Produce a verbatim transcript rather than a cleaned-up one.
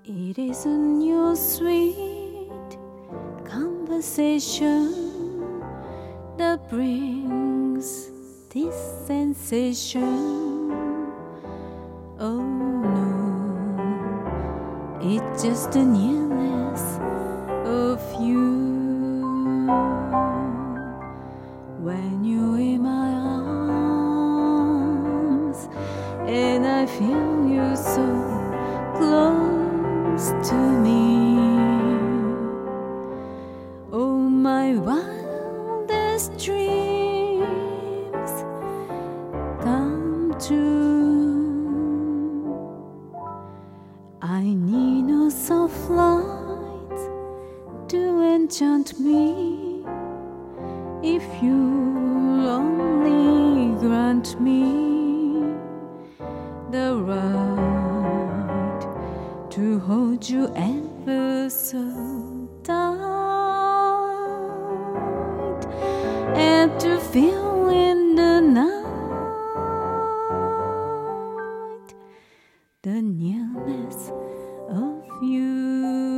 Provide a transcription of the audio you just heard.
It isn't your sweet conversation that brings this sensation. Oh no, it's just the nearness of you. When you're in my arms and I feel you so close to me, oh, my wildest dreams come true. I need no soft lights to enchant me, if you only grant me the right to hold you ever so tight, and to feel in the night the nearness of you.